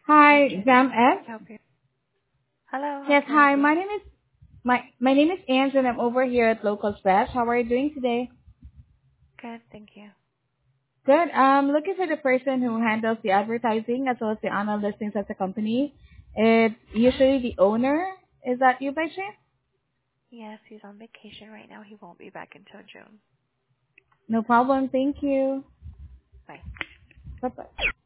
Hi, Yes, Exam how S. can I help you? Hello, how Yes, can I help hi. you? My name is Ange, and I'm over here at Local Splash. How are you doing today? Good, thank you. Good. Looking for the person who handles the advertising as well as the annual listings at the company. It's Huh? usually the owner. Is that you by chance? Yes, he's on vacation right now. He won't be back until June. No problem. Thank you. Bye. Bye bye.